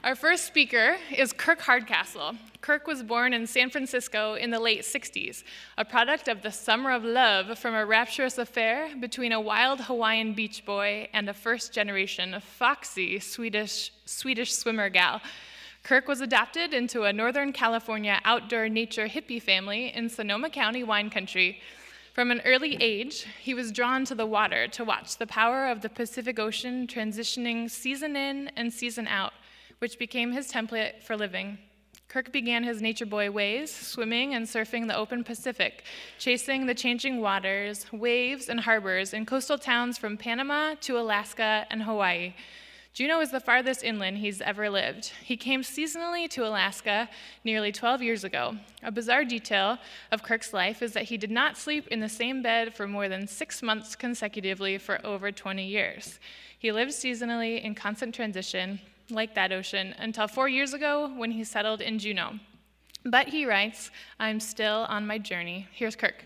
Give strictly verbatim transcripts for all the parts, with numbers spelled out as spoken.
Our first speaker is Kirk Hardcastle. Kirk was born in San Francisco in the late sixties, a product of the summer of love from a rapturous affair between a wild Hawaiian beach boy and a first-generation foxy Swedish, Swedish swimmer gal. Kirk was adopted into a Northern California outdoor nature hippie family in Sonoma County wine country. From an early age, he was drawn to the water to watch the power of the Pacific Ocean transitioning season in and season out, which became his template for living. Kirk began his nature boy ways, swimming and surfing the open Pacific, chasing the changing waters, waves, and harbors in coastal towns from Panama to Alaska and Hawaii. Juneau is the farthest inland he's ever lived. He came seasonally to Alaska nearly twelve years ago. A bizarre detail of Kirk's life is that he did not sleep in the same bed for more than six months consecutively for over twenty years. He lived seasonally in constant transition, like that ocean, until four years ago when he settled in Juneau. But he writes, "I'm still on my journey." Here's Kirk.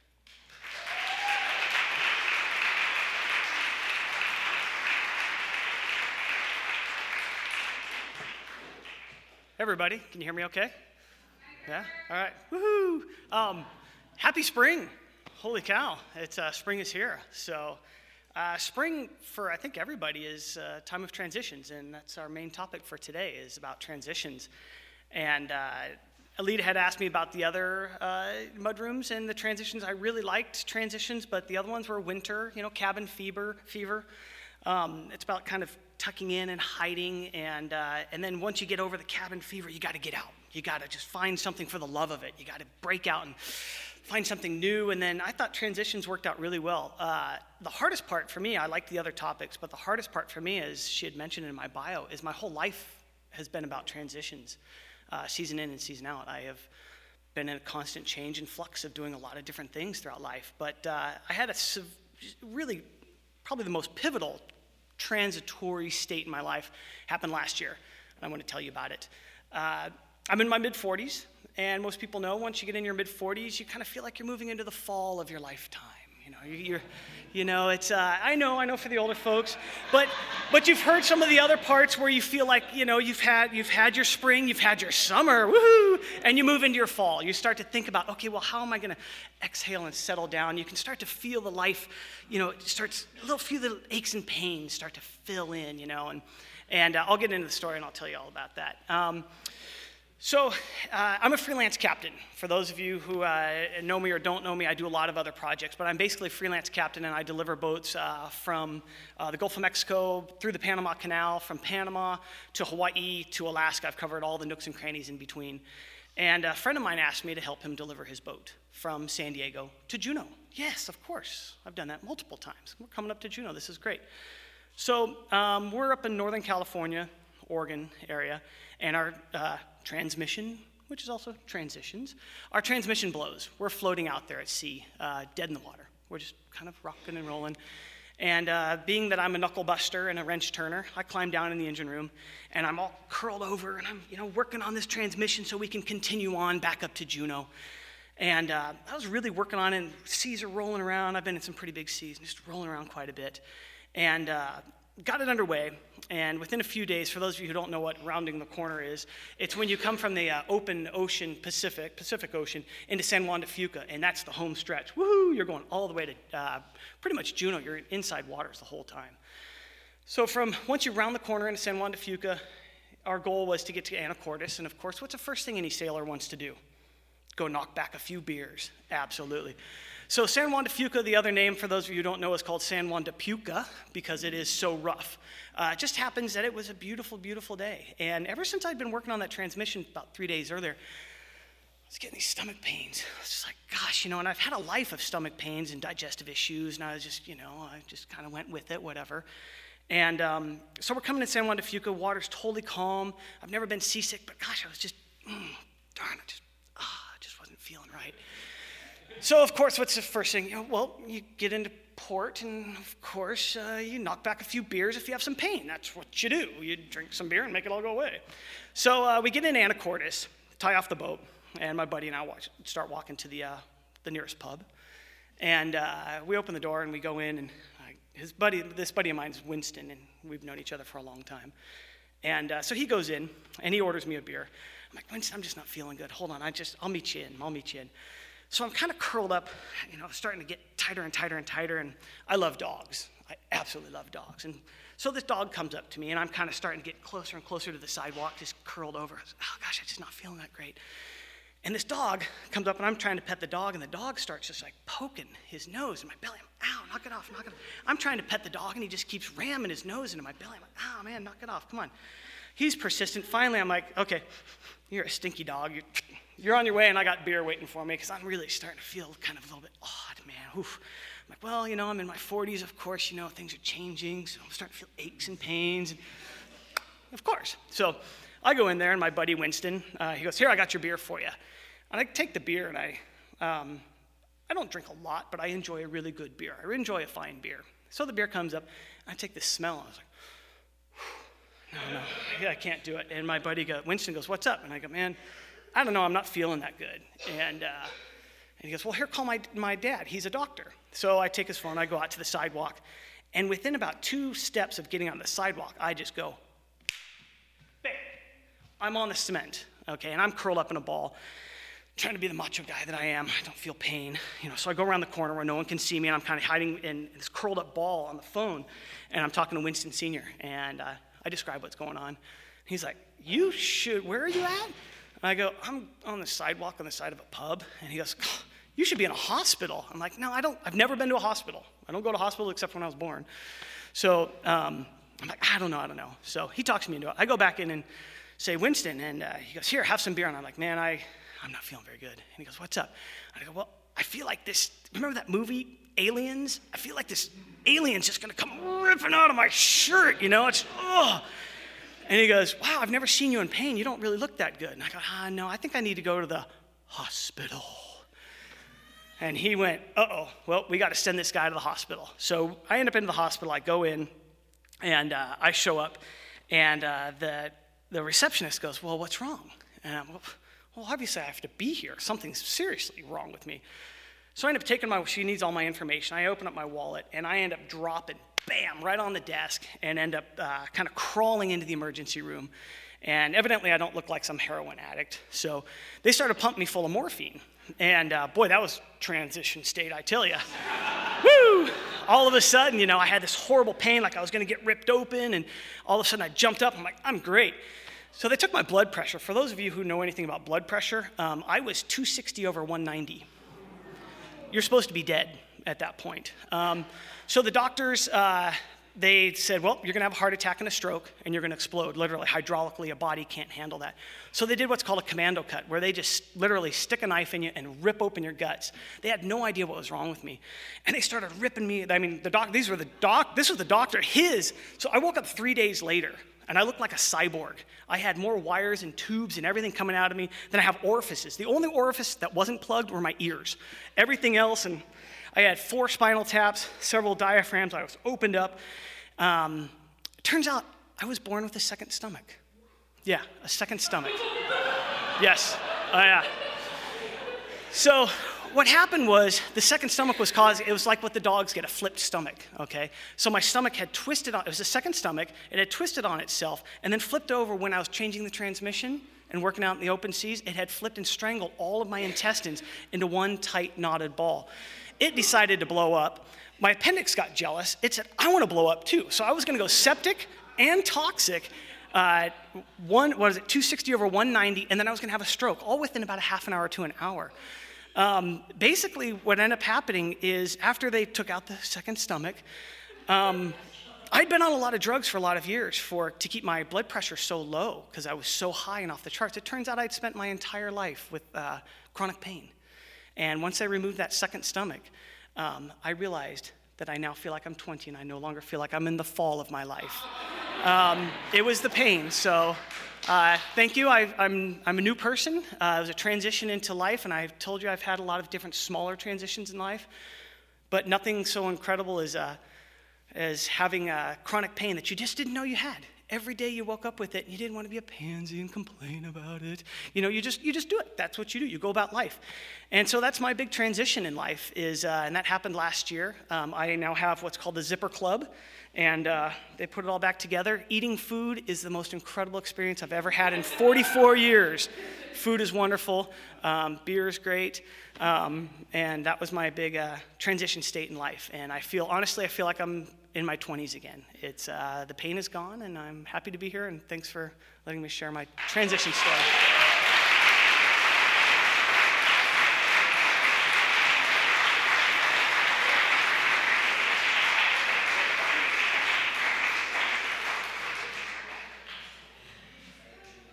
Hey everybody, can you hear me okay? Yeah? All right. Woohoo! Um, happy spring. Holy cow, it's uh, spring is here. So uh, spring for I think everybody is a time of transitions, and that's our main topic for today is about transitions. And uh, Alita had asked me about the other uh, mudrooms and the transitions. I really liked transitions, but the other ones were winter, you know, cabin fever. fever. Um, it's about kind of tucking in and hiding, and uh, and then once you get over the cabin fever, you got to get out. You got to just find something for the love of it. You got to break out and find something new. And then I thought transitions worked out really well. Uh, the hardest part for me, I liked the other topics, but the hardest part for me, as she had mentioned in my bio, is my whole life has been about transitions, uh, season in and season out. I have been in a constant change and flux of doing a lot of different things throughout life. But uh, I had a really, probably the most pivotal transitory state in my life happened last year, and I want to tell you about it. Uh, I'm in my mid-forties, and most people know once you get in your mid-forties, you kind of feel like you're moving into the fall of your lifetime. You know, you're, you know, it's. Uh, I know, I know for the older folks, but but you've heard some of the other parts where you feel like, you know, you've had you've had your spring, you've had your summer, woohoo, and you move into your fall. You start to think about, okay, well, how am I going to exhale and settle down? You can start to feel the life, you know, it starts a little few little aches and pains start to fill in, you know, and and uh, I'll get into the story and I'll tell you all about that. Um, So, uh, I'm a freelance captain. For those of you who uh, know me or don't know me, I do a lot of other projects, but I'm basically a freelance captain, and I deliver boats uh, from uh, the Gulf of Mexico through the Panama Canal, from Panama to Hawaii to Alaska. I've covered all the nooks and crannies in between. And a friend of mine asked me to help him deliver his boat from San Diego to Juneau. Yes, of course. I've done that multiple times. We're coming up to Juneau. This is great. So, um, we're up in Northern California, Oregon area, and our uh, transmission, which is also transitions, our transmission blows. We're floating out there at sea, uh, dead in the water. We're just kind of rocking and rolling. And uh, being that I'm a knuckle buster and a wrench turner, I climb down in the engine room, and I'm all curled over, and I'm, you know, working on this transmission so we can continue on back up to Juneau. And uh, I was really working on it, and seas are rolling around. I've been in some pretty big seas, and just rolling around quite a bit. And uh, got it underway, and within a few days, for those of you who don't know what rounding the corner is, it's when you come from the uh, open ocean Pacific, Pacific Ocean, into San Juan de Fuca, and that's the home stretch. Woohoo! You're going all the way to uh, pretty much Juneau. You're in inside waters the whole time. So from once you round the corner into San Juan de Fuca, our goal was to get to Anacortes, and of course, what's the first thing any sailor wants to do? Go knock back a few beers. Absolutely. So San Juan de Fuca, the other name for those of you who don't know, is called San Juan de Puca because it is so rough. Uh, it just happens that it was a beautiful, beautiful day. And ever since I'd been working on that transmission about three days earlier, I was getting these stomach pains. I was just like, gosh, you know, and I've had a life of stomach pains and digestive issues, and I was just, you know, I just kind of went with it, whatever. And um, so we're coming to San Juan de Fuca. Water's totally calm. I've never been seasick, but gosh, I was just, mm, darn, I just, ah, I just wasn't feeling right. So, of course, what's the first thing? You know, well, you get into port, and, of course, uh, you knock back a few beers if you have some pain. That's what you do. You drink some beer and make it all go away. So uh, we get in Anacortes, tie off the boat, and my buddy and I watch, start walking to the uh, the nearest pub. And uh, we open the door, and we go in, and uh, his buddy, this buddy of mine is Winston, and we've known each other for a long time. And uh, so he goes in, and he orders me a beer. I'm like, Winston, I'm just not feeling good. Hold on, I just, I'll meet you in, I'll meet you in. So I'm kind of curled up, you know, starting to get tighter and tighter and tighter, and I love dogs. I absolutely love dogs. And so this dog comes up to me, and I'm kind of starting to get closer and closer to the sidewalk, just curled over. I was, oh, gosh, I'm just not feeling that great. And this dog comes up, and I'm trying to pet the dog, and the dog starts just like poking his nose in my belly. I'm, ow, knock it off, knock it off. I'm trying to pet the dog, and he just keeps ramming his nose into my belly. I'm like, oh, man, knock it off, come on. He's persistent. Finally, I'm like, okay, you're a stinky dog. You're, you're on your way, and I got beer waiting for me because I'm really starting to feel kind of a little bit odd, man. Oof. I'm like, well, you know, I'm in my forties, of course, you know, things are changing, so I'm starting to feel aches and pains. And of course. So I go in there, and my buddy Winston, uh, he goes, here, I got your beer for you. And I take the beer, and I, um, I don't drink a lot, but I enjoy a really good beer. I enjoy a fine beer. So the beer comes up, and I take this smell, and I was like, no, no, yeah, I can't do it. And my buddy go, Winston goes, what's up? And I go, man, I don't know, I'm not feeling that good. And uh, and he goes, well, here, call my, my dad. He's a doctor. So I take his phone, I go out to the sidewalk, and within about two steps of getting on the sidewalk, I just go, bang. I'm on the cement, okay, and I'm curled up in a ball, trying to be the macho guy that I am. I don't feel pain, you know. So I go around the corner where no one can see me, and I'm kind of hiding in this curled up ball on the phone, and I'm talking to Winston Senior, and uh, I describe what's going on. He's like, you should, where are you at? And I go, I'm on the sidewalk on the side of a pub. And he goes, you should be in a hospital. I'm like, no, I don't, I've never been to a hospital. I don't go to hospital except when I was born. So um, I'm like, I don't know, I don't know. So he talks me into it. I go back in and say, Winston, and uh, he goes, here, have some beer. And I'm like, man, I, I'm not feeling very good. And he goes, what's up? And I go, well, I feel like this, remember that movie, Aliens? I feel like this alien's just gonna come ripping out of my shirt, you know? It's, oh. And he goes, wow, I've never seen you in pain. You don't really look that good. And I go, ah, no, I think I need to go to the hospital. And he went, uh-oh, well, we got to send this guy to the hospital. So I end up in the hospital. I go in, and uh, I show up, and uh, the the receptionist goes, well, what's wrong? And I'm, well, obviously I have to be here. Something's seriously wrong with me. So I end up taking my, she needs all my information. I open up my wallet, and I end up dropping, bam, right on the desk, and end up uh, kind of crawling into the emergency room. And evidently I don't look like some heroin addict. So they started pumping me full of morphine. And uh, boy, that was transition state, I tell you. Woo! All of a sudden, you know, I had this horrible pain, like I was going to get ripped open, and all of a sudden I jumped up. I'm like, I'm great. So they took my blood pressure. For those of you who know anything about blood pressure, um, I was two sixty over one ninety. You're supposed to be dead at that point. Um, so the doctors, uh, they said, well, you're going to have a heart attack and a stroke, and you're going to explode. Literally, hydraulically, a body can't handle that. So they did what's called a commando cut, where they just literally stick a knife in you and rip open your guts. They had no idea what was wrong with me. And they started ripping me. I mean, the doc, these were the doc, this was the doctor, his. So I woke up three days later, and I looked like a cyborg. I had more wires and tubes and everything coming out of me than I have orifices. The only orifice that wasn't plugged were my ears. Everything else, and I had four spinal taps, several diaphragms. I was opened up. Um, it turns out I was born with a second stomach. Yeah, a second stomach. Yes, oh yeah. So what happened was the second stomach was caused, it was like what the dogs get, a flipped stomach, okay? So my stomach had twisted on, it was a second stomach, it had twisted on itself and then flipped over when I was changing the transmission and working out in the open seas. It had flipped and strangled all of my intestines into one tight knotted ball. It decided to blow up. My appendix got jealous. It said, I want to blow up too. So I was going to go septic and toxic, uh, one, what is it, two sixty over one ninety, and then I was going to have a stroke, all within about a half an hour to an hour. Um, basically, what ended up happening is after they took out the second stomach, um, I'd been on a lot of drugs for a lot of years for to keep my blood pressure so low because I was so high and off the charts. It turns out I'd spent my entire life with uh, chronic pain. And once I removed that second stomach, um, I realized that I now feel like I'm twenty and I no longer feel like I'm in the fall of my life. Um, it was the pain, so uh, thank you. I, I'm, I'm a new person. Uh, it was a transition into life, and I've told you I've had a lot of different smaller transitions in life, but nothing so incredible as, uh, as having a chronic pain that you just didn't know you had. Every day you woke up with it, and you didn't want to be a pansy and complain about it. You know, you just you just do it. That's what you do. You go about life. And so that's my big transition in life, is, uh, and that happened last year. Um, I now have what's called the Zipper Club, and uh, they put it all back together. Eating food is the most incredible experience I've ever had in forty-four years. Food is wonderful. Um, beer is great. Um, and that was my big uh, transition state in life. And I feel, honestly, I feel like I'm in my twenties again. It's uh, the pain is gone, and I'm happy to be here, and thanks for letting me share my transition story.